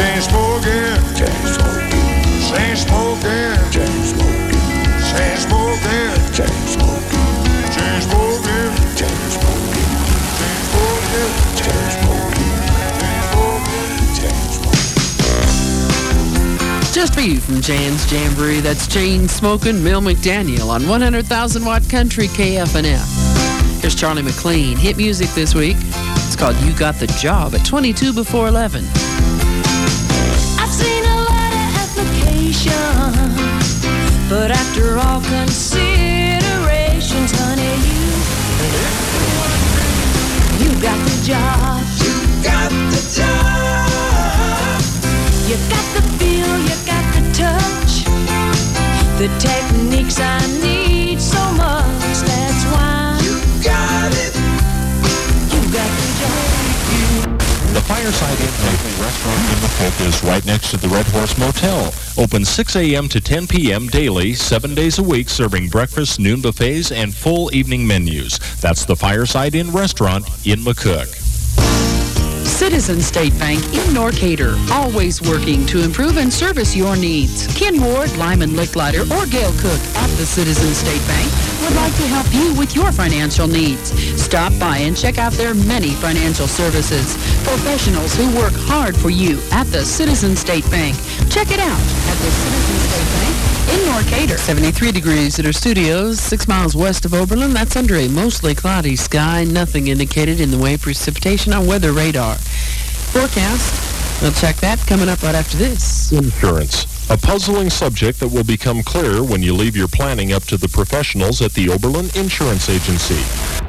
chain smoking, chain smoking, chain smoking, chain smoking, chain smoking, chain smoking, chain smoking, chain smoking, chain smoking, chain smoking. Just for you from Jan's Jamboree, that's Chain Smoking Mel McDaniel on 100,000 watt country KFNF. Here's Charlie McLean. Hit music this week. It's called You Got the Job at 22 before 11. I've seen a lot of applications, but after all considerations, honey, you got the job. You got the job. You got the feel, you got the touch, the techniques I need so much. That's why You got it. you got the job. The Fireside Inn Nightly Restaurant in McCook is right next to the Red Horse Motel. Open 6 a.m. to 10 p.m. daily, 7 days a week, serving breakfast, noon buffets, and full evening menus. That's the Fireside Inn Restaurant in McCook. Citizen State Bank in Norcatur, always working to improve and service your needs. Ken Ward, Lyman Licklider, or Gail Cook at the Citizen State Bank would like to help you with your financial needs. Stop by and check out their many financial services. Professionals who work hard for you at the Citizen State Bank. Check it out at the Citizen State Bank in Norcatur. 73 degrees at our studios, 6 miles west of Oberlin. That's under a mostly cloudy sky. Nothing indicated in the way of precipitation on weather radar. Forecast, we'll check that coming up right after this. Insurance. A puzzling subject that will become clear when you leave your planning up to the professionals at the Oberlin Insurance Agency.